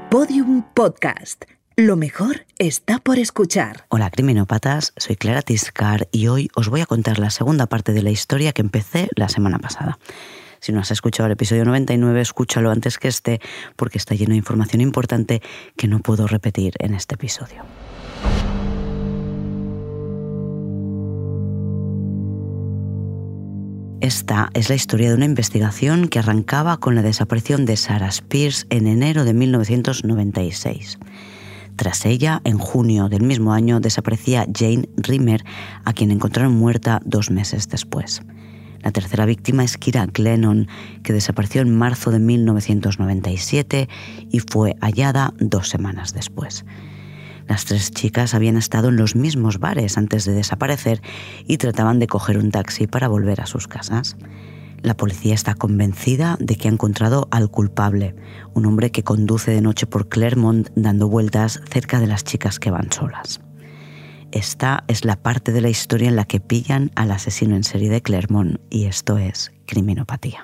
Podium Podcast. Lo mejor está por escuchar. Hola criminópatas, soy Clara Tiscar y hoy os voy a contar la segunda parte de la historia que empecé la semana pasada. Si no has escuchado el episodio 99, escúchalo antes que esté, porque está lleno de información importante que no puedo repetir en este episodio. Esta es la historia de una investigación que arrancaba con la desaparición de Sarah Spears en enero de 1996. Tras ella, en junio del mismo año, desaparecía Jane Rimmer, a quien encontraron muerta 2 meses después. La tercera víctima es Kira Glennon, que desapareció en marzo de 1997 y fue hallada 2 semanas después. Las 3 chicas habían estado en los mismos bares antes de desaparecer y trataban de coger un taxi para volver a sus casas. La policía está convencida de que ha encontrado al culpable, un hombre que conduce de noche por Claremont dando vueltas cerca de las chicas que van solas. Esta es la parte de la historia en la que pillan al asesino en serie de Claremont y esto es Criminopatía.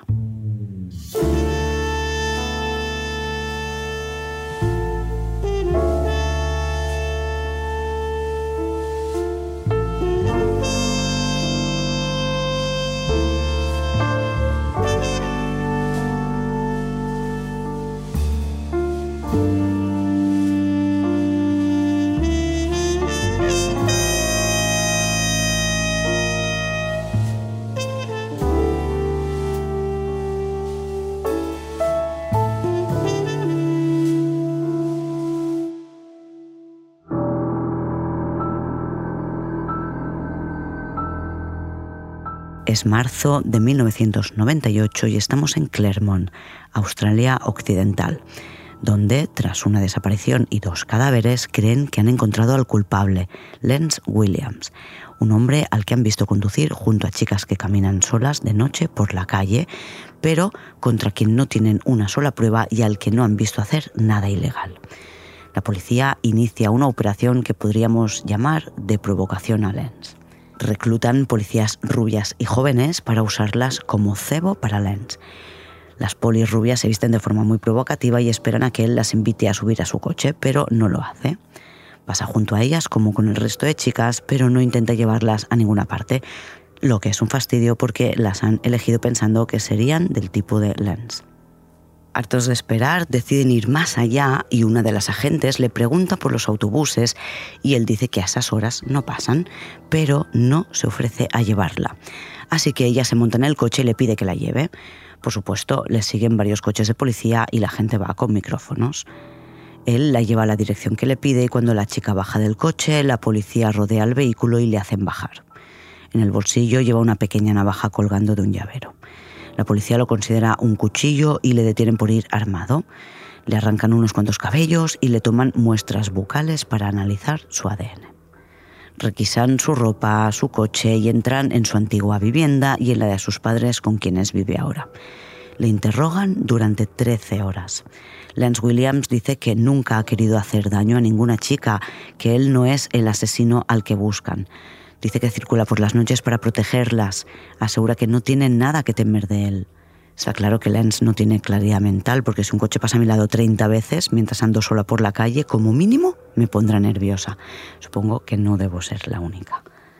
Es marzo de 1998 y estamos en Claremont, Australia Occidental, donde, tras una desaparición y 2 cadáveres, creen que han encontrado al culpable, Lance Williams, un hombre al que han visto conducir junto a chicas que caminan solas de noche por la calle, pero contra quien no tienen una sola prueba y al que no han visto hacer nada ilegal. La policía inicia una operación que podríamos llamar de provocación a Lance. Reclutan policías rubias y jóvenes para usarlas como cebo para Lance. Las polis rubias se visten de forma muy provocativa y esperan a que él las invite a subir a su coche, pero no lo hace. Pasa junto a ellas como con el resto de chicas, pero no intenta llevarlas a ninguna parte, lo que es un fastidio porque las han elegido pensando que serían del tipo de Lance. Hartos de esperar, deciden ir más allá y una de las agentes le pregunta por los autobuses y él dice que a esas horas no pasan, pero no se ofrece a llevarla. Así que ella se monta en el coche y le pide que la lleve. Por supuesto, le siguen varios coches de policía y la gente va con micrófonos. Él la lleva a la dirección que le pide y cuando la chica baja del coche, la policía rodea el vehículo y le hacen bajar. En el bolsillo lleva una pequeña navaja colgando de un llavero. La policía lo considera un cuchillo y le detienen por ir armado. Le arrancan unos cuantos cabellos y le toman muestras bucales para analizar su ADN. Requisan su ropa, su coche y entran en su antigua vivienda y en la de sus padres con quienes vive ahora. Le interrogan durante 13 horas. Lance Williams dice que nunca ha querido hacer daño a ninguna chica, que él no es el asesino al que buscan. Dice que circula por las noches para protegerlas. Asegura que no tiene nada que temer de él. Está claro que Lance no tiene claridad mental porque si un coche pasa a mi lado 30 veces mientras ando sola por la calle, como mínimo me pondrá nerviosa. Supongo que no debo ser la única.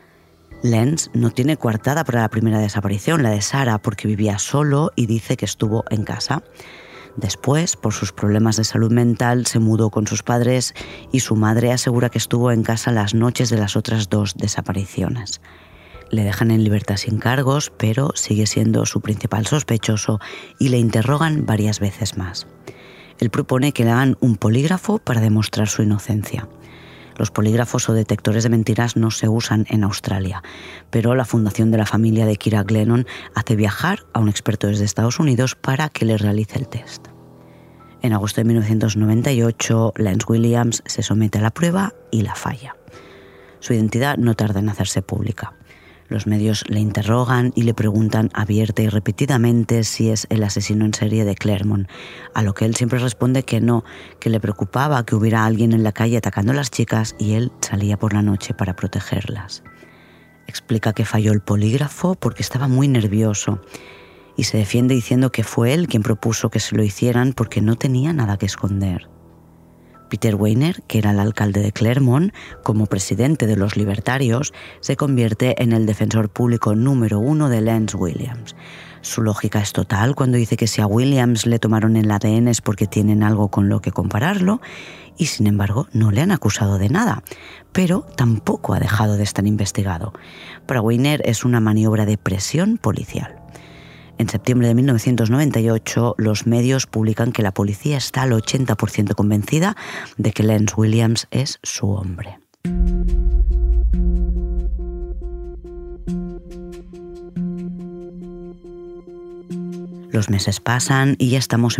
Lance no tiene coartada para la primera desaparición, la de Sarah, porque vivía solo y dice que estuvo en casa. Después, por sus problemas de salud mental, se mudó con sus padres y su madre asegura que estuvo en casa las noches de las otras 2 desapariciones. Le dejan en libertad sin cargos, pero sigue siendo su principal sospechoso y le interrogan varias veces más. Él propone que le hagan un polígrafo para demostrar su inocencia. Los polígrafos o detectores de mentiras no se usan en Australia, pero la fundación de la familia de Kira Glennon hace viajar a un experto desde Estados Unidos para que le realice el test. En agosto de 1998, Lance Williams se somete a la prueba y la falla. Su identidad no tarda en hacerse pública. Los medios le interrogan y le preguntan abierta y repetidamente si es el asesino en serie de Claremont, a lo que él siempre responde que no, que le preocupaba que hubiera alguien en la calle atacando a las chicas y él salía por la noche para protegerlas. Explica que falló el polígrafo porque estaba muy nervioso y se defiende diciendo que fue él quien propuso que se lo hicieran porque no tenía nada que esconder. Peter Weiner, que era el alcalde de Claremont, como presidente de los libertarios, se convierte en el defensor público número 1 de Lance Williams. Su lógica es total cuando dice que si a Williams le tomaron el ADN es porque tienen algo con lo que compararlo, y sin embargo no le han acusado de nada, pero tampoco ha dejado de estar investigado. Para Weiner es una maniobra de presión policial. En septiembre de 1998, los medios publican que la policía está al 80% convencida de que Lance Williams es su hombre. Los meses pasan y ya estamos en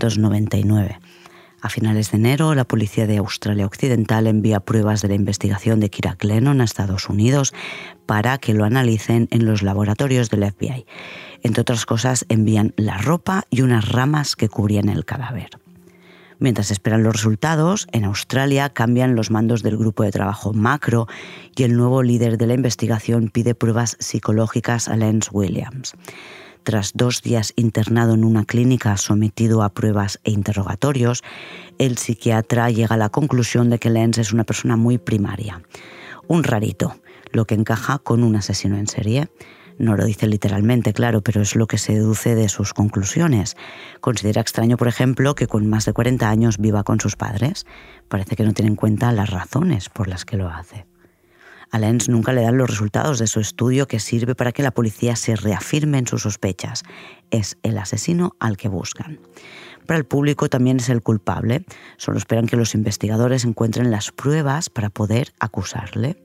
1999. A finales de enero, la policía de Australia Occidental envía pruebas de la investigación de Kira Glennon a Estados Unidos para que lo analicen en los laboratorios del FBI. Entre otras cosas, envían la ropa y unas ramas que cubrían el cadáver. Mientras esperan los resultados, en Australia cambian los mandos del grupo de trabajo Macro y el nuevo líder de la investigación pide pruebas psicológicas a Lance Williams. Tras 2 días internado en una clínica sometido a pruebas e interrogatorios, el psiquiatra llega a la conclusión de que Lance es una persona muy primaria. Un rarito, lo que encaja con un asesino en serie. No lo dice literalmente, claro, pero es lo que se deduce de sus conclusiones. Considera extraño, por ejemplo, que con más de 40 años viva con sus padres. Parece que no tiene en cuenta las razones por las que lo hace. A Lance nunca le dan los resultados de su estudio que sirve para que la policía se reafirme en sus sospechas. Es el asesino al que buscan. Para el público también es el culpable. Solo esperan que los investigadores encuentren las pruebas para poder acusarle.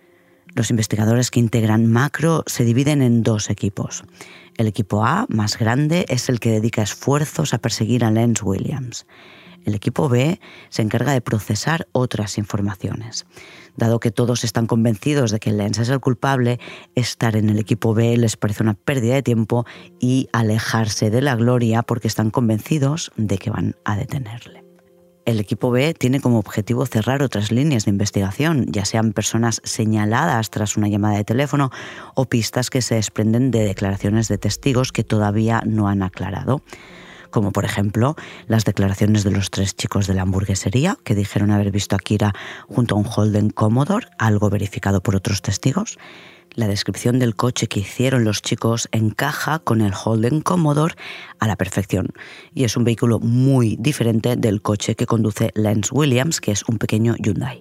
Los investigadores que integran Macro se dividen en 2 equipos. El equipo A, más grande, es el que dedica esfuerzos a perseguir a Lance Williams. El equipo B se encarga de procesar otras informaciones. Dado que todos están convencidos de que Lance es el culpable, estar en el equipo B les parece una pérdida de tiempo y alejarse de la gloria porque están convencidos de que van a detenerle. El equipo B tiene como objetivo cerrar otras líneas de investigación, ya sean personas señaladas tras una llamada de teléfono o pistas que se desprenden de declaraciones de testigos que todavía no han aclarado. Como por ejemplo las declaraciones de los 3 chicos de la hamburguesería que dijeron haber visto a Kira junto a un Holden Commodore, algo verificado por otros testigos. La descripción del coche que hicieron los chicos encaja con el Holden Commodore a la perfección y es un vehículo muy diferente del coche que conduce Lance Williams, que es un pequeño Hyundai.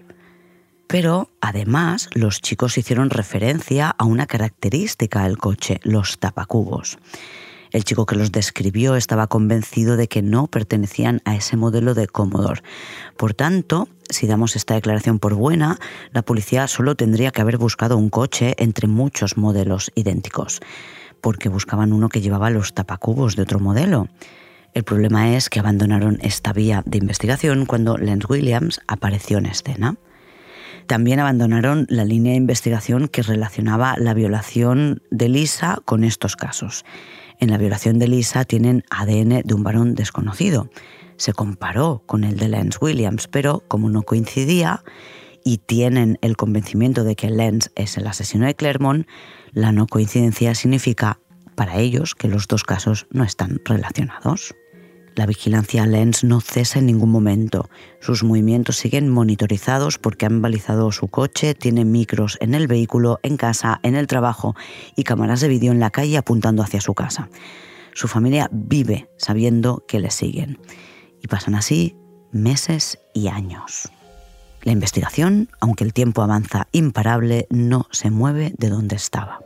Pero además los chicos hicieron referencia a una característica del coche, los tapacubos. El chico que los describió estaba convencido de que no pertenecían a ese modelo de Commodore. Por tanto, si damos esta declaración por buena, la policía solo tendría que haber buscado un coche entre muchos modelos idénticos, porque buscaban uno que llevaba los tapacubos de otro modelo. El problema es que abandonaron esta vía de investigación cuando Lance Williams apareció en escena. También abandonaron la línea de investigación que relacionaba la violación de Lisa con estos casos. En la violación de Lisa tienen ADN de un varón desconocido. Se comparó con el de Lance Williams, pero como no coincidía y tienen el convencimiento de que Lance es el asesino de Claremont, la no coincidencia significa para ellos que los 2 casos no están relacionados. La vigilancia a Lance no cesa en ningún momento. Sus movimientos siguen monitorizados porque han balizado su coche, tiene micros en el vehículo, en casa, en el trabajo y cámaras de vídeo en la calle apuntando hacia su casa. Su familia vive sabiendo que le siguen. Y pasan así meses y años. La investigación, aunque el tiempo avanza imparable, no se mueve de donde estaba.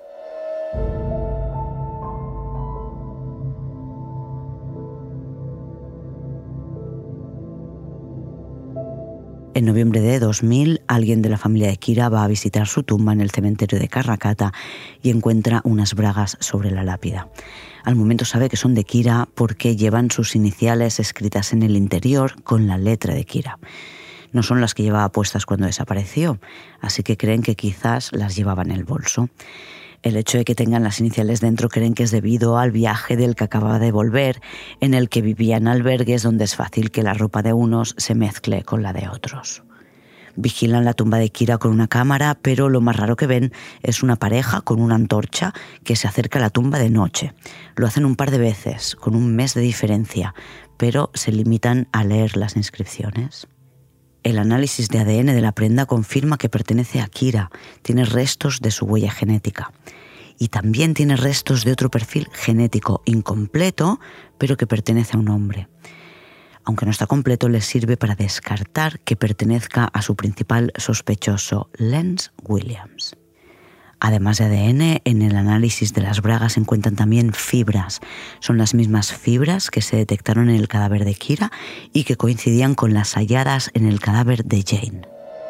En noviembre de 2000, alguien de la familia de Kira va a visitar su tumba en el cementerio de Karrakatta y encuentra unas bragas sobre la lápida. Al momento sabe que son de Kira porque llevan sus iniciales escritas en el interior con la letra de Kira. No son las que llevaba puestas cuando desapareció, así que creen que quizás las llevaba en el bolso. El hecho de que tengan las iniciales dentro creen que es debido al viaje del que acababa de volver, en el que vivía en albergues donde es fácil que la ropa de unos se mezcle con la de otros. Vigilan la tumba de Kira con una cámara, pero lo más raro que ven es una pareja con una antorcha que se acerca a la tumba de noche. Lo hacen un par de veces, con un mes de diferencia, pero se limitan a leer las inscripciones. El análisis de ADN de la prenda confirma que pertenece a Kira, tiene restos de su huella genética. Y también tiene restos de otro perfil genético incompleto, pero que pertenece a un hombre. Aunque no está completo, le sirve para descartar que pertenezca a su principal sospechoso, Lance Williams. Además de ADN, en el análisis de las bragas se encuentran también fibras. Son las mismas fibras que se detectaron en el cadáver de Kira y que coincidían con las halladas en el cadáver de Jane.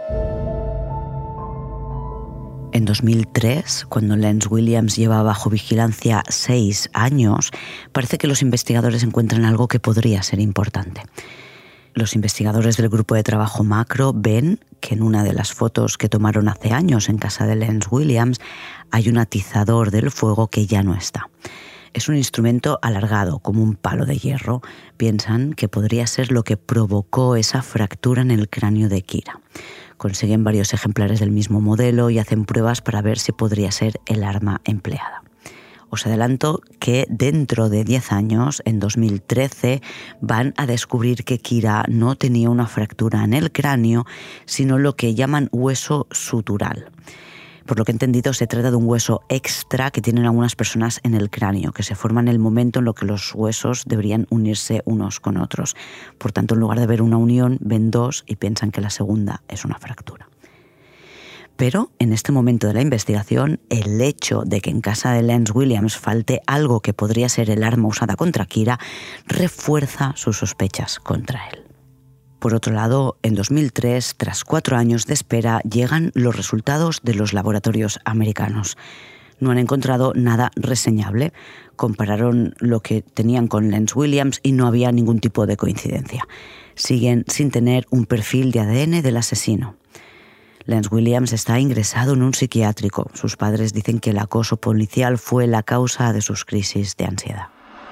En 2003, cuando Lance Williams lleva bajo vigilancia 6 años, parece que los investigadores encuentran algo que podría ser importante. Los investigadores del grupo de trabajo Macro ven que en una de las fotos que tomaron hace años en casa de Lance Williams hay un atizador del fuego que ya no está. Es un instrumento alargado, como un palo de hierro. Piensan que podría ser lo que provocó esa fractura en el cráneo de Kira. Consiguen varios ejemplares del mismo modelo y hacen pruebas para ver si podría ser el arma empleada. Os adelanto que dentro de 10 años, en 2013, van a descubrir que Kira no tenía una fractura en el cráneo, sino lo que llaman hueso sutural. Por lo que he entendido, se trata de un hueso extra que tienen algunas personas en el cráneo, que se forma en el momento en lo que los huesos deberían unirse unos con otros. Por tanto, en lugar de ver una unión, ven dos y piensan que la segunda es una fractura. Pero en este momento de la investigación, el hecho de que en casa de Lance Williams falte algo que podría ser el arma usada contra Kira refuerza sus sospechas contra él. Por otro lado, en 2003, tras 4 años de espera, llegan los resultados de los laboratorios americanos. No han encontrado nada reseñable. Compararon lo que tenían con Lance Williams y no había ningún tipo de coincidencia. Siguen sin tener un perfil de ADN del asesino. Lance Williams está ingresado en un psiquiátrico. Sus padres dicen que el acoso policial fue la causa de sus crisis de ansiedad.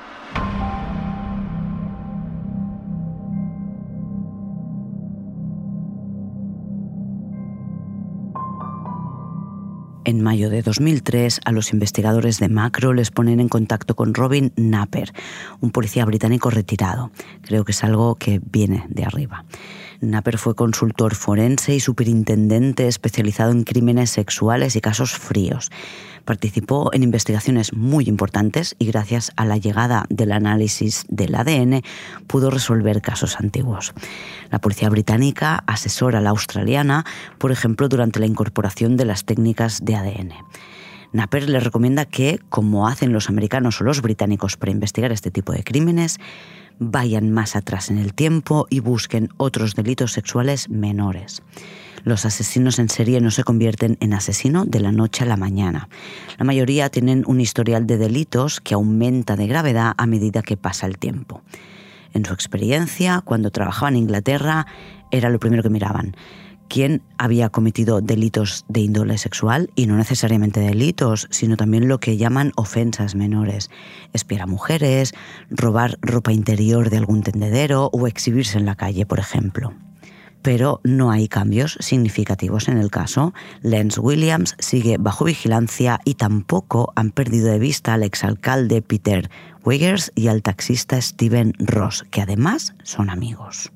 En mayo de 2003, a los investigadores de Macro les ponen en contacto con Robin Napper, un policía británico retirado. Creo que es algo que viene de arriba. Napper fue consultor forense y superintendente especializado en crímenes sexuales y casos fríos. Participó en investigaciones muy importantes y gracias a la llegada del análisis del ADN pudo resolver casos antiguos. La policía británica asesora a la australiana, por ejemplo, durante la incorporación de las técnicas de ADN. Napper le recomienda que, como hacen los americanos o los británicos para investigar este tipo de crímenes, vayan más atrás en el tiempo y busquen otros delitos sexuales menores. Los asesinos en serie no se convierten en asesino de la noche a la mañana. La mayoría tienen un historial de delitos que aumenta de gravedad a medida que pasa el tiempo. En su experiencia, cuando trabajaba en Inglaterra, era lo primero que miraban. ¿Quién había cometido delitos de índole sexual? Y no necesariamente delitos, sino también lo que llaman ofensas menores. Espiar a mujeres, robar ropa interior de algún tendedero o exhibirse en la calle, por ejemplo. Pero no hay cambios significativos en el caso. Lance Williams sigue bajo vigilancia y tampoco han perdido de vista al exalcalde Peter Wiggers y al taxista Stephen Ross, que además son amigos.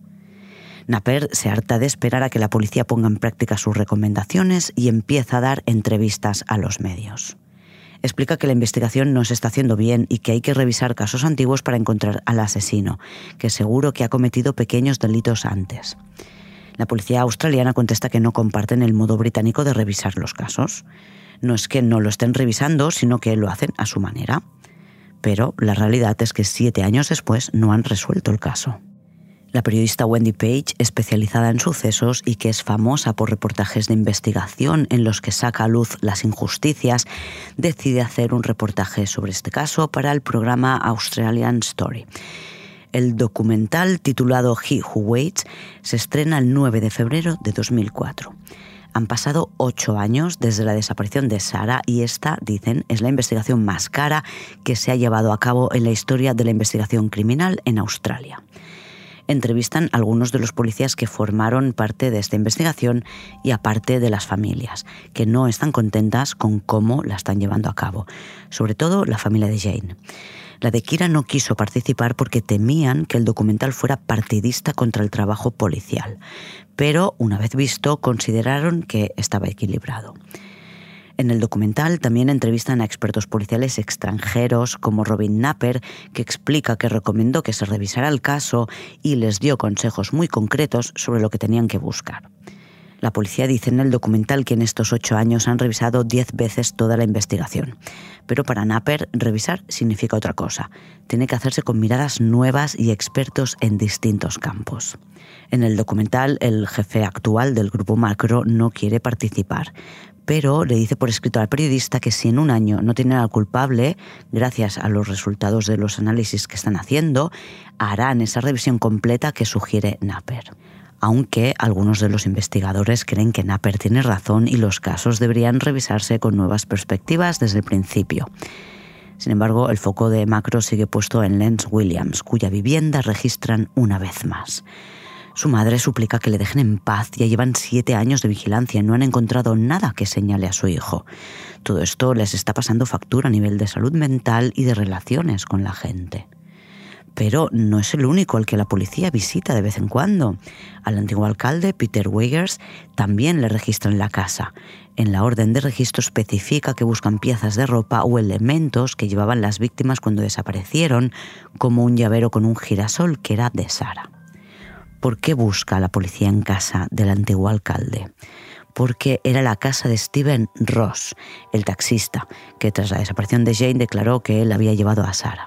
Napper se harta de esperar a que la policía ponga en práctica sus recomendaciones y empieza a dar entrevistas a los medios. Explica que la investigación no se está haciendo bien y que hay que revisar casos antiguos para encontrar al asesino, que seguro que ha cometido pequeños delitos antes. La policía australiana contesta que no comparten el modo británico de revisar los casos. No es que no lo estén revisando, sino que lo hacen a su manera. Pero la realidad es que 7 años después no han resuelto el caso. La periodista Wendy Page, especializada en sucesos y que es famosa por reportajes de investigación en los que saca a luz las injusticias, decide hacer un reportaje sobre este caso para el programa Australian Story. El documental, titulado He Who Waits, se estrena el 9 de febrero de 2004. Han pasado 8 años desde la desaparición de Sarah y esta, dicen, es la investigación más cara que se ha llevado a cabo en la historia de la investigación criminal en Australia. Entrevistan a algunos de los policías que formaron parte de esta investigación y aparte de las familias, que no están contentas con cómo la están llevando a cabo, sobre todo la familia de Jane. La de Kira no quiso participar porque temían que el documental fuera partidista contra el trabajo policial, pero una vez visto consideraron que estaba equilibrado. En el documental también entrevistan a expertos policiales extranjeros como Robin Napper, que explica que recomendó que se revisara el caso y les dio consejos muy concretos sobre lo que tenían que buscar. La policía dice en el documental que en estos 8 años han revisado 10 veces toda la investigación. Pero para Napper, revisar significa otra cosa. Tiene que hacerse con miradas nuevas y expertos en distintos campos. En el documental, el jefe actual del grupo Macro no quiere participar, pero le dice por escrito al periodista que si en un año no tienen al culpable, gracias a los resultados de los análisis que están haciendo, harán esa revisión completa que sugiere Napper. Aunque algunos de los investigadores creen que Napper tiene razón y los casos deberían revisarse con nuevas perspectivas desde el principio. Sin embargo, el foco de Macro sigue puesto en Lance Williams, cuya vivienda registran una vez más. Su madre suplica que le dejen en paz. Ya llevan 7 años de vigilancia y no han encontrado nada que señale a su hijo. Todo esto les está pasando factura a nivel de salud mental y de relaciones con la gente. Pero no es el único al que la policía visita de vez en cuando. Al antiguo alcalde, Peter Weigers, también le registran la casa. En la orden de registro especifica que buscan piezas de ropa o elementos que llevaban las víctimas cuando desaparecieron, como un llavero con un girasol que era de Sarah. ¿Por qué busca la policía en casa del antiguo alcalde? Porque era la casa de Stephen Ross, el taxista, que tras la desaparición de Jane declaró que él había llevado a Sarah.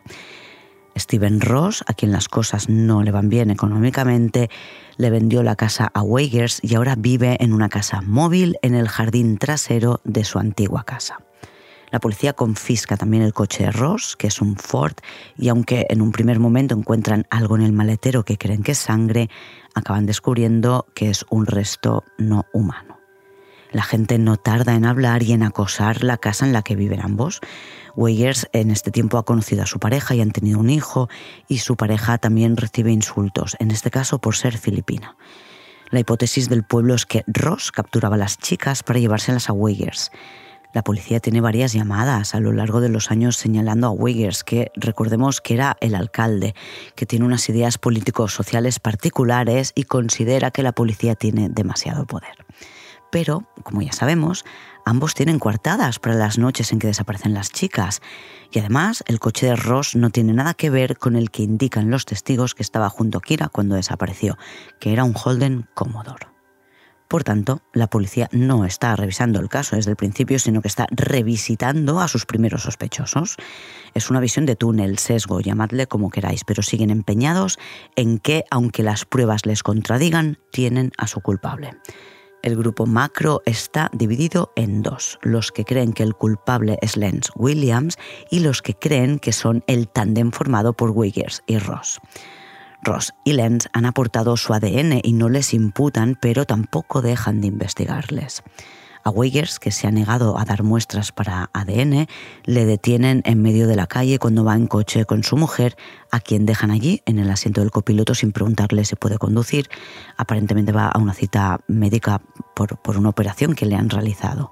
Stephen Ross, a quien las cosas no le van bien económicamente, le vendió la casa a Weigers y ahora vive en una casa móvil en el jardín trasero de su antigua casa. La policía confisca también el coche de Ross, que es un Ford, y aunque en un primer momento encuentran algo en el maletero que creen que es sangre, acaban descubriendo que es un resto no humano. La gente no tarda en hablar y en acosar la casa en la que viven ambos. Weigers en este tiempo ha conocido a su pareja y han tenido un hijo, y su pareja también recibe insultos, en este caso por ser filipina. La hipótesis del pueblo es que Ross capturaba a las chicas para llevárselas a Weigers. La policía tiene varias llamadas a lo largo de los años señalando a Weigers, que recordemos que era el alcalde, que tiene unas ideas político-sociales particulares y considera que la policía tiene demasiado poder. Pero, como ya sabemos, ambos tienen coartadas para las noches en que desaparecen las chicas. Y además, el coche de Ross no tiene nada que ver con el que indican los testigos que estaba junto a Kira cuando desapareció, que era un Holden Commodore. Por tanto, la policía no está revisando el caso desde el principio, sino que está revisitando a sus primeros sospechosos. Es una visión de túnel, sesgo, llamadle como queráis, pero siguen empeñados en que, aunque las pruebas les contradigan, tienen a su culpable. El grupo Macro está dividido en dos: los que creen que el culpable es Lance Williams y los que creen que son el tándem formado por Weigers y Ross. Ross y Lance han aportado su ADN y no les imputan, pero tampoco dejan de investigarles. A Weigers, que se ha negado a dar muestras para ADN, le detienen en medio de la calle cuando va en coche con su mujer, a quien dejan allí en el asiento del copiloto sin preguntarle si puede conducir. Aparentemente va a una cita médica por una operación que le han realizado.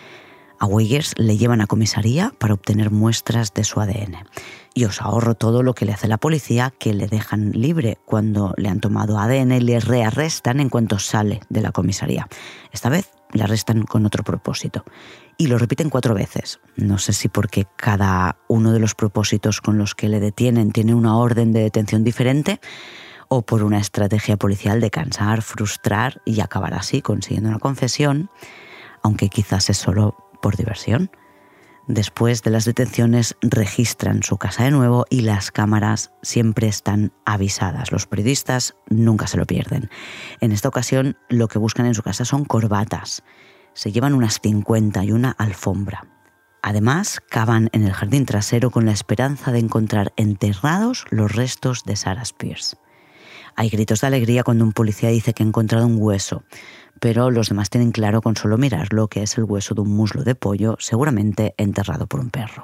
A Weigers le llevan a comisaría para obtener muestras de su ADN. Y os ahorro todo lo que le hace la policía, que le dejan libre cuando le han tomado ADN y le rearrestan en cuanto sale de la comisaría. Esta vez le arrestan con otro propósito. Y lo repiten 4 veces. No sé si porque cada uno de los propósitos con los que le detienen tiene una orden de detención diferente, o por una estrategia policial de cansar, frustrar y acabar así consiguiendo una confesión, aunque quizás es solo por diversión. Después de las detenciones registran su casa de nuevo y las cámaras siempre están avisadas. Los periodistas nunca se lo pierden. En esta ocasión lo que buscan en su casa son corbatas. Se llevan unas 50 y una alfombra. Además, cavan en el jardín trasero con la esperanza de encontrar enterrados los restos de Sarah Spears. Hay gritos de alegría cuando un policía dice que ha encontrado un hueso, pero los demás tienen claro con solo mirarlo que es el hueso de un muslo de pollo, seguramente enterrado por un perro.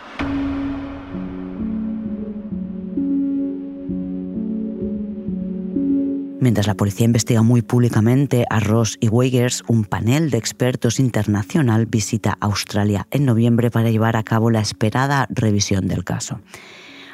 Mientras la policía investiga muy públicamente a Ross y Weigers, un panel de expertos internacional visita Australia en noviembre para llevar a cabo la esperada revisión del caso.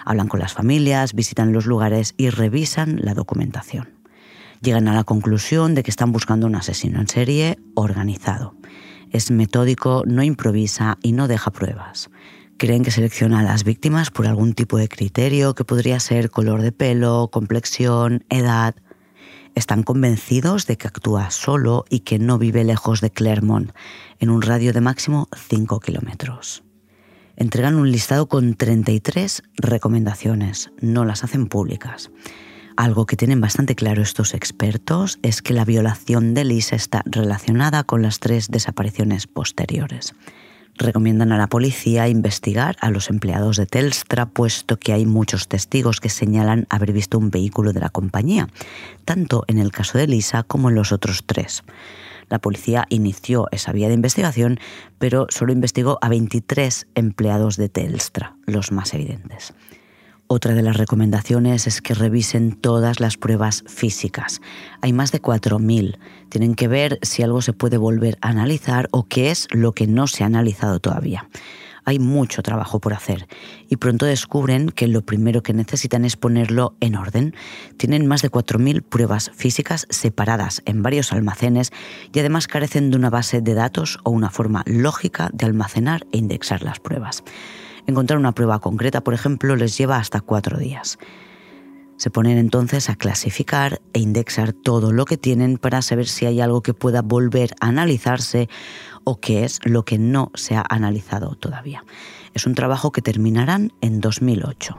Hablan con las familias, visitan los lugares y revisan la documentación. Llegan a la conclusión de que están buscando un asesino en serie organizado. Es metódico, no improvisa y no deja pruebas. Creen que selecciona a las víctimas por algún tipo de criterio que podría ser color de pelo, complexión, edad. Están convencidos de que actúa solo y que no vive lejos de Clermont, en un radio de máximo 5 kilómetros. Entregan un listado con 33 recomendaciones, no las hacen públicas. Algo que tienen bastante claro estos expertos es que la violación de Lisa está relacionada con las 3 desapariciones posteriores. Recomiendan a la policía investigar a los empleados de Telstra, puesto que hay muchos testigos que señalan haber visto un vehículo de la compañía, tanto en el caso de Lisa como en los otros 3. La policía inició esa vía de investigación, pero solo investigó a 23 empleados de Telstra, los más evidentes. Otra de las recomendaciones es que revisen todas las pruebas físicas. Hay más de 4.000. Tienen que ver si algo se puede volver a analizar o qué es lo que no se ha analizado todavía. Hay mucho trabajo por hacer y pronto descubren que lo primero que necesitan es ponerlo en orden. Tienen más de 4.000 pruebas físicas separadas en varios almacenes y además carecen de una base de datos o una forma lógica de almacenar e indexar las pruebas. Encontrar una prueba concreta, por ejemplo, les lleva hasta 4 días. Se ponen entonces a clasificar e indexar todo lo que tienen para saber si hay algo que pueda volver a analizarse o qué es lo que no se ha analizado todavía. Es un trabajo que terminarán en 2008.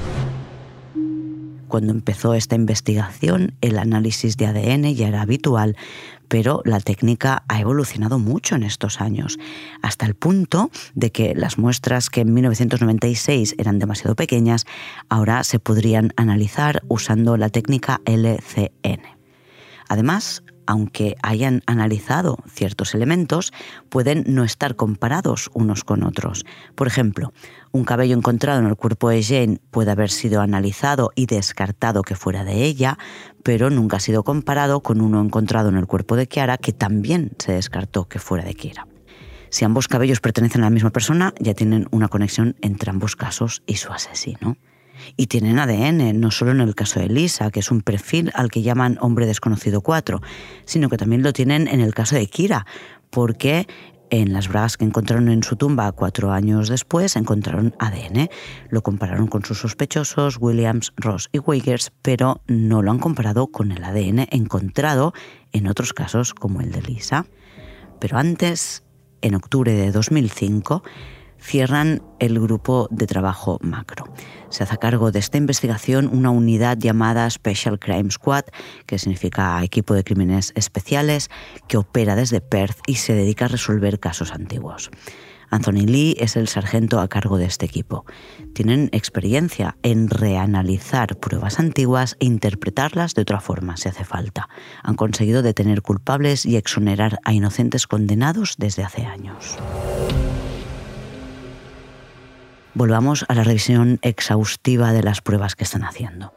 Cuando empezó esta investigación, el análisis de ADN ya era habitual, pero la técnica ha evolucionado mucho en estos años, hasta el punto de que las muestras que en 1996 eran demasiado pequeñas, ahora se podrían analizar usando la técnica LCN. Además, aunque hayan analizado ciertos elementos, pueden no estar comparados unos con otros. Por ejemplo, un cabello encontrado en el cuerpo de Jane puede haber sido analizado y descartado que fuera de ella, pero nunca ha sido comparado con uno encontrado en el cuerpo de Chiara, que también se descartó que fuera de Chiara. Si ambos cabellos pertenecen a la misma persona, ya tienen una conexión entre ambos casos y su asesino. Y tienen ADN, no solo en el caso de Lisa, que es un perfil al que llaman hombre desconocido 4, sino que también lo tienen en el caso de Kira, porque en las bragas que encontraron en su tumba 4 años después encontraron ADN. Lo compararon con sus sospechosos, Williams, Ross y Weigers, pero no lo han comparado con el ADN encontrado en otros casos como el de Lisa. Pero antes, en octubre de 2005, cierran el grupo de trabajo macro. Se hace a cargo de esta investigación una unidad llamada Special Crime Squad, que significa equipo de crímenes especiales, que opera desde Perth y se dedica a resolver casos antiguos. Anthony Lee es el sargento a cargo de este equipo. Tienen experiencia en reanalizar pruebas antiguas e interpretarlas de otra forma si hace falta. Han conseguido detener culpables y exonerar a inocentes condenados desde hace años. Volvamos a la revisión exhaustiva de las pruebas que están haciendo.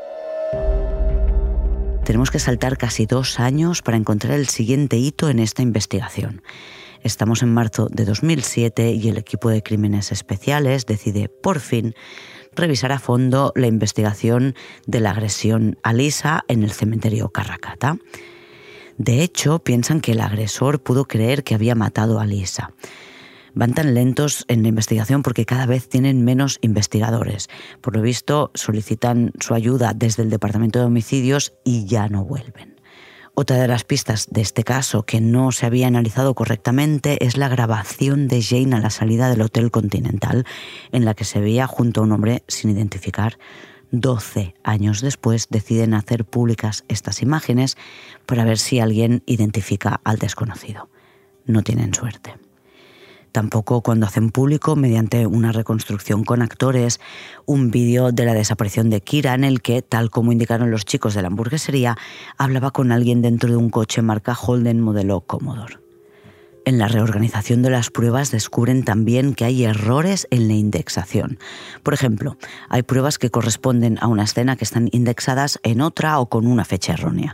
Tenemos que saltar casi 2 años para encontrar el siguiente hito en esta investigación. Estamos en marzo de 2007 y el equipo de crímenes especiales decide, por fin, revisar a fondo la investigación de la agresión a Lisa en el cementerio Karrakatta. De hecho, piensan que el agresor pudo creer que había matado a Lisa. Van tan lentos en la investigación porque cada vez tienen menos investigadores. Por lo visto, solicitan su ayuda desde el Departamento de Homicidios y ya no vuelven. Otra de las pistas de este caso que no se había analizado correctamente es la grabación de Jane a la salida del Hotel Continental, en la que se veía junto a un hombre sin identificar. 12 años después deciden hacer públicas estas imágenes para ver si alguien identifica al desconocido. No tienen suerte. Tampoco cuando hacen público, mediante una reconstrucción con actores, un vídeo de la desaparición de Kira en el que, tal como indicaron los chicos de la hamburguesería, hablaba con alguien dentro de un coche marca Holden modelo Commodore. En la reorganización de las pruebas descubren también que hay errores en la indexación. Por ejemplo, hay pruebas que corresponden a una escena que están indexadas en otra o con una fecha errónea.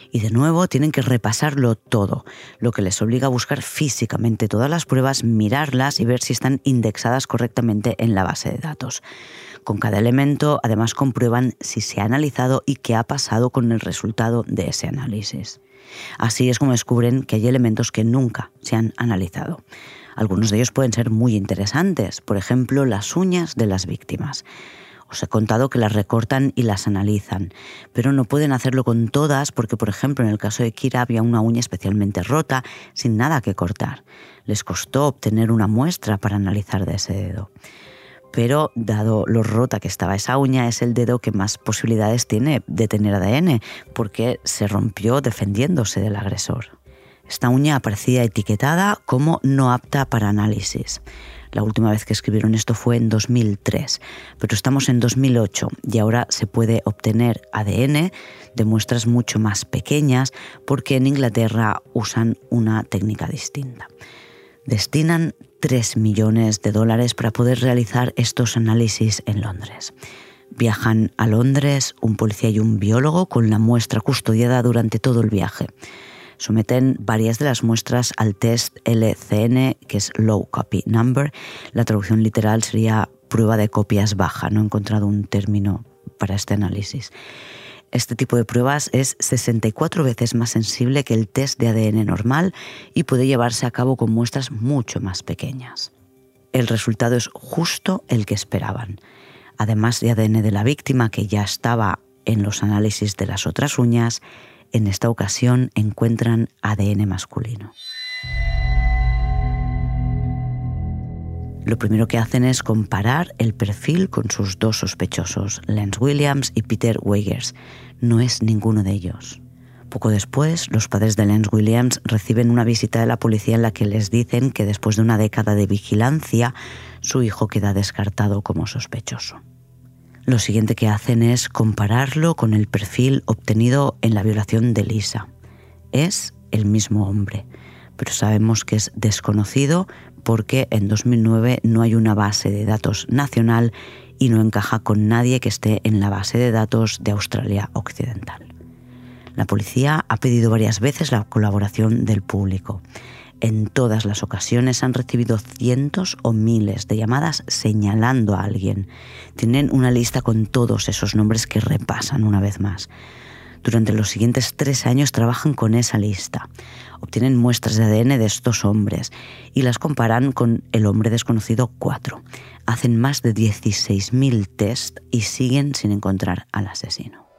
Y de nuevo tienen que repasarlo todo, lo que les obliga a buscar físicamente todas las pruebas, mirarlas y ver si están indexadas correctamente en la base de datos. Con cada elemento, además, comprueban si se ha analizado y qué ha pasado con el resultado de ese análisis. Así es como descubren que hay elementos que nunca se han analizado. Algunos de ellos pueden ser muy interesantes, por ejemplo, las uñas de las víctimas. Os he contado que las recortan y las analizan, pero no pueden hacerlo con todas porque, por ejemplo, en el caso de Kira había una uña especialmente rota, sin nada que cortar. Les costó obtener una muestra para analizar de ese dedo. Pero, dado lo rota que estaba esa uña, es el dedo que más posibilidades tiene de tener ADN, porque se rompió defendiéndose del agresor. Esta uña aparecía etiquetada como no apta para análisis. La última vez que escribieron esto fue en 2003, pero estamos en 2008 y ahora se puede obtener ADN de muestras mucho más pequeñas porque en Inglaterra usan una técnica distinta. Destinan $3 millones para poder realizar estos análisis en Londres. Viajan a Londres un policía y un biólogo con la muestra custodiada durante todo el viaje. Someten varias de las muestras al test LCN, que es Low Copy Number. La traducción literal sería prueba de copias baja. No he encontrado un término para este análisis. Este tipo de pruebas es 64 veces más sensible que el test de ADN normal y puede llevarse a cabo con muestras mucho más pequeñas. El resultado es justo el que esperaban. Además de ADN de la víctima, que ya estaba en los análisis de las otras uñas, en esta ocasión encuentran ADN masculino. Lo primero que hacen es comparar el perfil con sus dos sospechosos, Lance Williams y Peter Weigers. No es ninguno de ellos. Poco después, los padres de Lance Williams reciben una visita de la policía en la que les dicen que después de una década de vigilancia, su hijo queda descartado como sospechoso. Lo siguiente que hacen es compararlo con el perfil obtenido en la violación de Lisa. Es el mismo hombre, pero sabemos que es desconocido porque en 2009 no hay una base de datos nacional y no encaja con nadie que esté en la base de datos de Australia Occidental. La policía ha pedido varias veces la colaboración del público. En todas las ocasiones han recibido cientos o miles de llamadas señalando a alguien. Tienen una lista con todos esos nombres que repasan una vez más. Durante los siguientes 3 años trabajan con esa lista. Obtienen muestras de ADN de estos hombres y las comparan con el hombre desconocido 4. Hacen más de 16.000 test y siguen sin encontrar al asesino.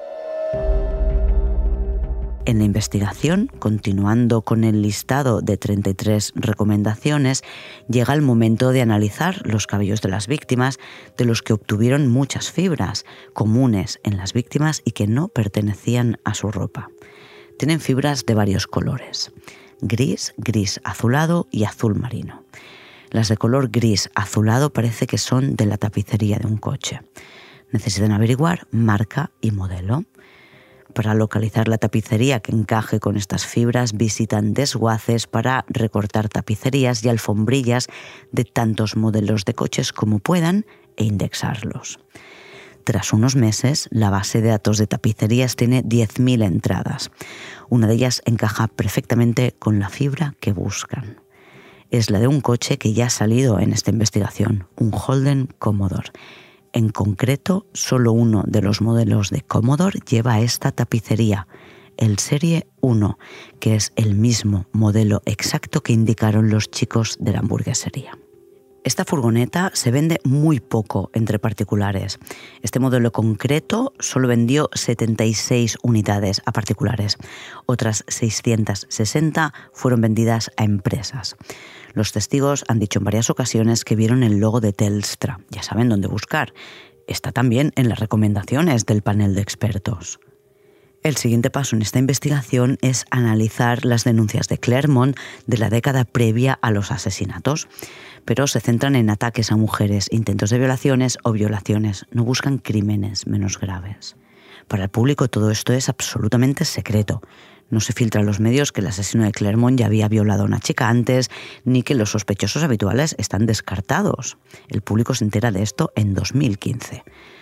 En la investigación, continuando con el listado de 33 recomendaciones, llega el momento de analizar los cabellos de las víctimas, de los que obtuvieron muchas fibras comunes en las víctimas y que no pertenecían a su ropa. Tienen fibras de varios colores: gris, gris azulado y azul marino. Las de color gris azulado parece que son de la tapicería de un coche. Necesitan averiguar marca y modelo. Para localizar la tapicería que encaje con estas fibras, visitan desguaces para recortar tapicerías y alfombrillas de tantos modelos de coches como puedan e indexarlos. Tras unos meses, la base de datos de tapicerías tiene 10.000 entradas. Una de ellas encaja perfectamente con la fibra que buscan. Es la de un coche que ya ha salido en esta investigación, un Holden Commodore. En concreto, solo uno de los modelos de Commodore lleva esta tapicería, el Serie 1, que es el mismo modelo exacto que indicaron los chicos de la hamburguesería. Esta furgoneta se vende muy poco entre particulares. Este modelo concreto solo vendió 76 unidades a particulares. Otras 660 fueron vendidas a empresas. Los testigos han dicho en varias ocasiones que vieron el logo de Telstra. Ya saben dónde buscar. Está también en las recomendaciones del panel de expertos. El siguiente paso en esta investigación es analizar las denuncias de Clermont de la década previa a los asesinatos, pero se centran en ataques a mujeres, intentos de violaciones o violaciones. No buscan crímenes menos graves. Para el público todo esto es absolutamente secreto. No se filtra en los medios que el asesino de Clermont ya había violado a una chica antes, ni que los sospechosos habituales están descartados. El público se entera de esto en 2015.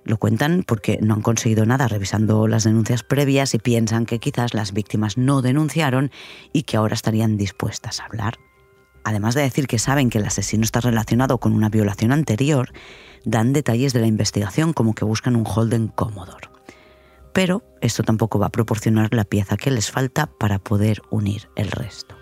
Lo cuentan porque no han conseguido nada revisando las denuncias previas y piensan que quizás las víctimas no denunciaron y que ahora estarían dispuestas a hablar. Además de decir que saben que el asesino está relacionado con una violación anterior, dan detalles de la investigación como que buscan un Holden Commodore. Pero esto tampoco va a proporcionar la pieza que les falta para poder unir el resto.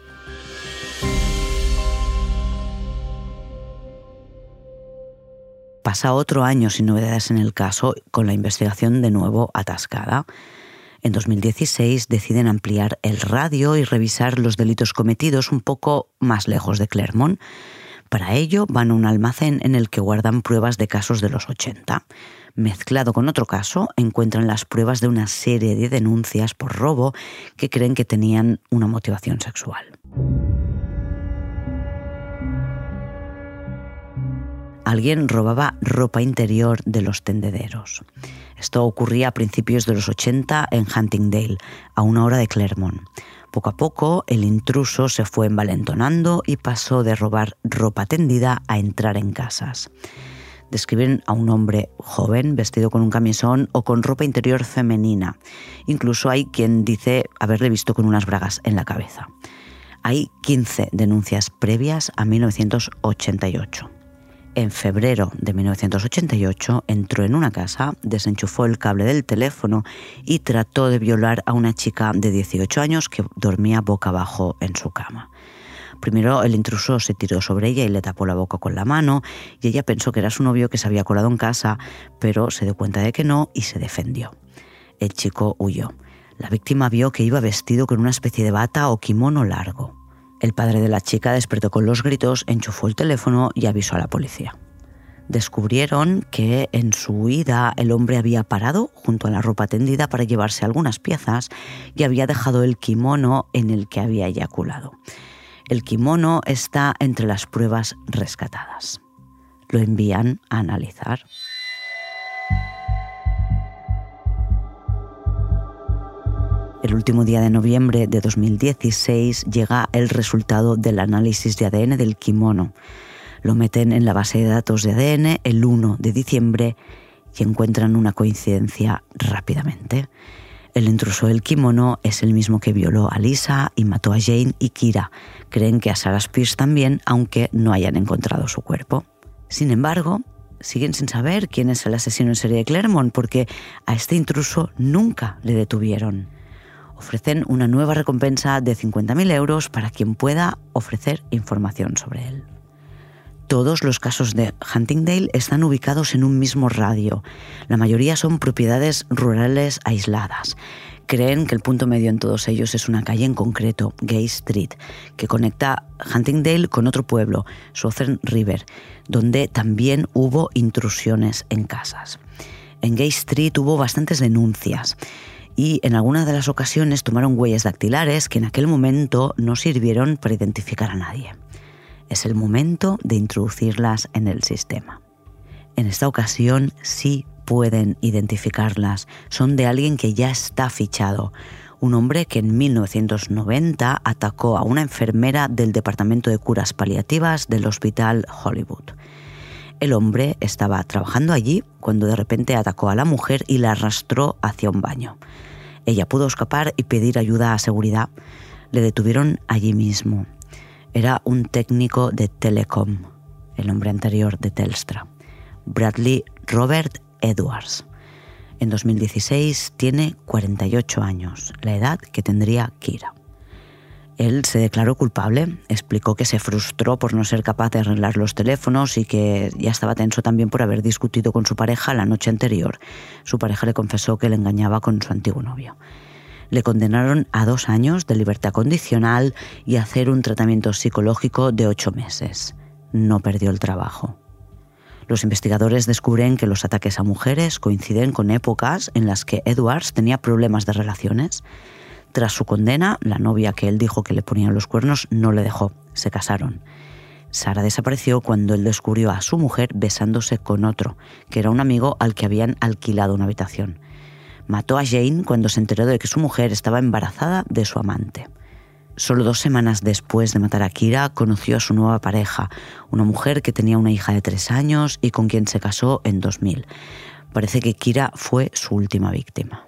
Pasa otro año sin novedades en el caso, con la investigación de nuevo atascada. En 2016 deciden ampliar el radio y revisar los delitos cometidos un poco más lejos de Clermont. Para ello van a un almacén en el que guardan pruebas de casos de los 80. Mezclado con otro caso, encuentran las pruebas de una serie de denuncias por robo que creen que tenían una motivación sexual. Alguien robaba ropa interior de los tendederos. Esto ocurría a principios de los 80 en Huntingdale, a 1 hora de Clermont. Poco a poco, el intruso se fue envalentonando y pasó de robar ropa tendida a entrar en casas. Describen a un hombre joven vestido con un camisón o con ropa interior femenina. Incluso hay quien dice haberle visto con unas bragas en la cabeza. Hay 15 denuncias previas a 1988. En febrero de 1988 entró en una casa, desenchufó el cable del teléfono y trató de violar a una chica de 18 años que dormía boca abajo en su cama. Primero el intruso se tiró sobre ella y le tapó la boca con la mano y ella pensó que era su novio que se había colado en casa, pero se dio cuenta de que no y se defendió. El chico huyó. La víctima vio que iba vestido con una especie de bata o kimono largo. El padre de la chica despertó con los gritos, enchufó el teléfono y avisó a la policía. Descubrieron que en su huida el hombre había parado junto a la ropa tendida para llevarse algunas piezas y había dejado el kimono en el que había eyaculado. El kimono está entre las pruebas rescatadas. Lo envían a analizar. El último día de noviembre de 2016 llega el resultado del análisis de ADN del kimono. Lo meten en la base de datos de ADN el 1 de diciembre y encuentran una coincidencia rápidamente. El intruso del kimono es el mismo que violó a Lisa y mató a Jane y Kira. Creen que a Sarah Spears también, aunque no hayan encontrado su cuerpo. Sin embargo, siguen sin saber quién es el asesino en serie de Clermont porque a este intruso nunca le detuvieron. Ofrecen una nueva recompensa de 50.000 euros para quien pueda ofrecer información sobre él. Todos los casos de Huntingdale están ubicados en un mismo radio. La mayoría son propiedades rurales aisladas. Creen que el punto medio en todos ellos es una calle en concreto, Gay Street, que conecta Huntingdale con otro pueblo, Southern River, donde también hubo intrusiones en casas. En Gay Street hubo bastantes denuncias y en algunas de las ocasiones tomaron huellas dactilares que en aquel momento no sirvieron para identificar a nadie. Es el momento de introducirlas en el sistema. En esta ocasión sí pueden identificarlas. Son de alguien que ya está fichado. Un hombre que en 1990 atacó a una enfermera del Departamento de Curas Paliativas del Hospital Hollywood. El hombre estaba trabajando allí cuando de repente atacó a la mujer y la arrastró hacia un baño. Ella pudo escapar y pedir ayuda a seguridad. Le detuvieron allí mismo. Era un técnico de Telecom, el nombre anterior de Telstra, Bradley Robert Edwards. En 2016 tiene 48 años, la edad que tendría Kira. Él se declaró culpable, explicó que se frustró por no ser capaz de arreglar los teléfonos y que ya estaba tenso también por haber discutido con su pareja la noche anterior. Su pareja le confesó que le engañaba con su antiguo novio. Le condenaron a 2 años de libertad condicional y a hacer un tratamiento psicológico de 8 meses. No perdió el trabajo. Los investigadores descubren que los ataques a mujeres coinciden con épocas en las que Edwards tenía problemas de relaciones. Tras su condena, la novia que él dijo que le ponía los cuernos no le dejó. Se casaron. Sarah desapareció cuando él descubrió a su mujer besándose con otro, que era un amigo al que habían alquilado una habitación. Mató a Jane cuando se enteró de que su mujer estaba embarazada de su amante. Solo 2 semanas después de matar a Kira, conoció a su nueva pareja, una mujer que tenía una hija de 3 años y con quien se casó en 2000. Parece que Kira fue su última víctima.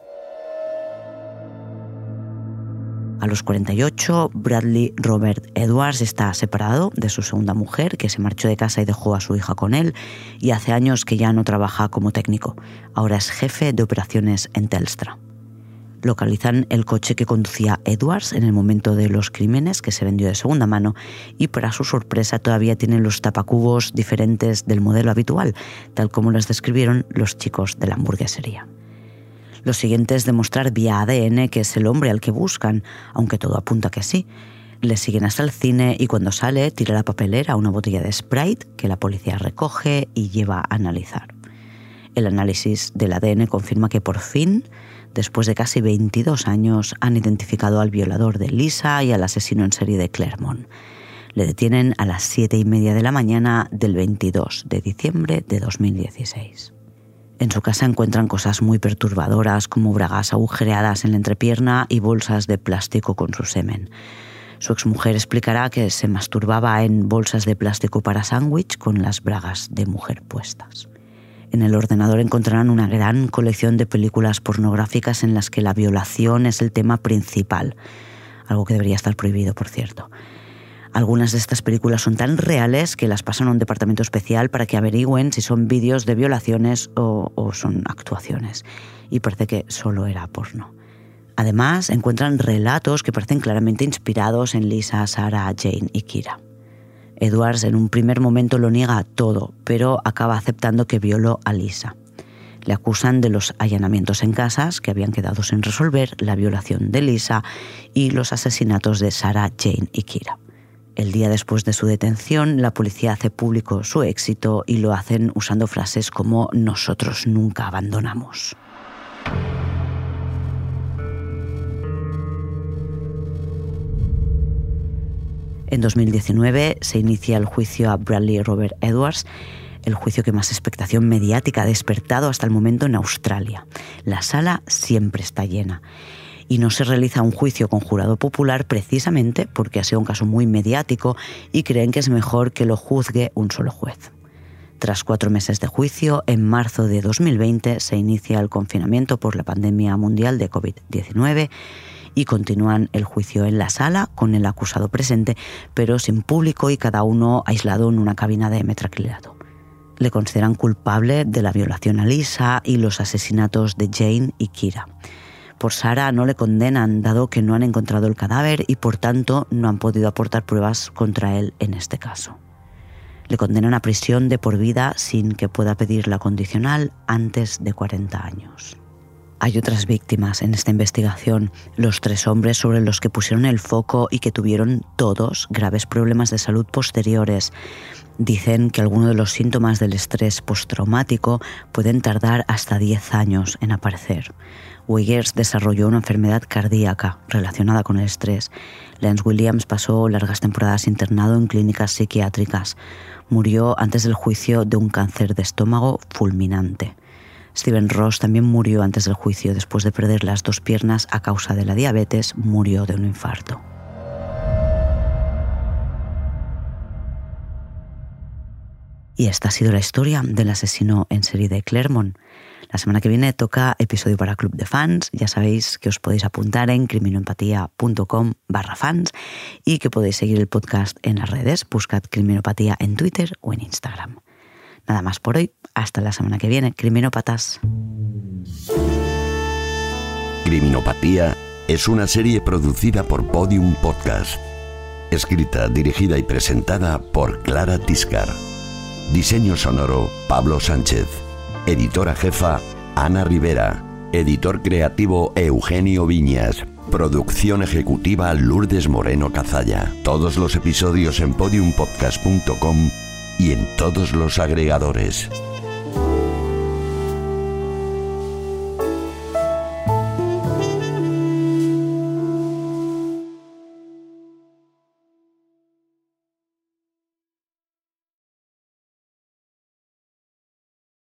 A los 48, Bradley Robert Edwards está separado de su segunda mujer, que se marchó de casa y dejó a su hija con él, y hace años que ya no trabaja como técnico. Ahora es jefe de operaciones en Telstra. Localizan el coche que conducía Edwards en el momento de los crímenes, que se vendió de segunda mano, y para su sorpresa todavía tienen los tapacubos diferentes del modelo habitual, tal como los describieron los chicos de la hamburguesería. Lo siguiente es demostrar vía ADN que es el hombre al que buscan, aunque todo apunta que sí. Le siguen hasta el cine y cuando sale tira la papelera una botella de Sprite que la policía recoge y lleva a analizar. El análisis del ADN confirma que por fin, después de casi 22 años, han identificado al violador de Lisa y al asesino en serie de Clermont. Le detienen a las 7:30 de la mañana del 22 de diciembre de 2016. En su casa encuentran cosas muy perturbadoras como bragas agujereadas en la entrepierna y bolsas de plástico con su semen. Su exmujer explicará que se masturbaba en bolsas de plástico para sándwich con las bragas de mujer puestas. En el ordenador encontrarán una gran colección de películas pornográficas en las que la violación es el tema principal, algo que debería estar prohibido, por cierto. Algunas de estas películas son tan reales que las pasan a un departamento especial para que averigüen si son vídeos de violaciones o son actuaciones. Y parece que solo era porno. Además, encuentran relatos que parecen claramente inspirados en Lisa, Sarah, Jane y Kira. Edwards en un primer momento lo niega todo, pero acaba aceptando que violó a Lisa. Le acusan de los allanamientos en casas que habían quedado sin resolver, la violación de Lisa y los asesinatos de Sarah, Jane y Kira. El día después de su detención, la policía hace público su éxito y lo hacen usando frases como «nosotros nunca abandonamos». En 2019 se inicia el juicio a Bradley Robert Edwards, el juicio que más expectación mediática ha despertado hasta el momento en Australia. La sala siempre está llena. Y no se realiza un juicio con jurado popular precisamente porque ha sido un caso muy mediático y creen que es mejor que lo juzgue un solo juez. Tras 4 meses de juicio, en marzo de 2020 se inicia el confinamiento por la pandemia mundial de COVID-19 y continúan el juicio en la sala con el acusado presente, pero sin público y cada uno aislado en una cabina de metraclorado. Le consideran culpable de la violación a Lisa y los asesinatos de Jane y Kira. Por Sarah no le condenan, dado que no han encontrado el cadáver y por tanto no han podido aportar pruebas contra él en este caso. Le condenan a prisión de por vida sin que pueda pedir la condicional antes de 40 años. Hay otras víctimas en esta investigación, los 3 hombres sobre los que pusieron el foco y que tuvieron todos graves problemas de salud posteriores. Dicen que algunos de los síntomas del estrés postraumático pueden tardar hasta 10 años en aparecer. Wiggers desarrolló una enfermedad cardíaca relacionada con el estrés. Lance Williams pasó largas temporadas internado en clínicas psiquiátricas. Murió antes del juicio de un cáncer de estómago fulminante. Stephen Ross también murió antes del juicio. Después de perder las 2 piernas a causa de la diabetes, murió de un infarto. Y esta ha sido la historia del asesino en serie de Clermont. La semana que viene toca episodio para Club de Fans. Ya sabéis que os podéis apuntar en criminoempatía.com/fans y que podéis seguir el podcast en las redes. Buscad Criminopatía en Twitter o en Instagram. Nada más por hoy. Hasta la semana que viene, criminópatas. Criminopatía es una serie producida por Podium Podcast. Escrita, dirigida y presentada por Clara Tiscar. Diseño sonoro, Pablo Sánchez. Editora jefa, Ana Rivera. Editor creativo, Eugenio Viñas. Producción ejecutiva, Lourdes Moreno Cazalla. Todos los episodios en podiumpodcast.com y en todos los agregadores.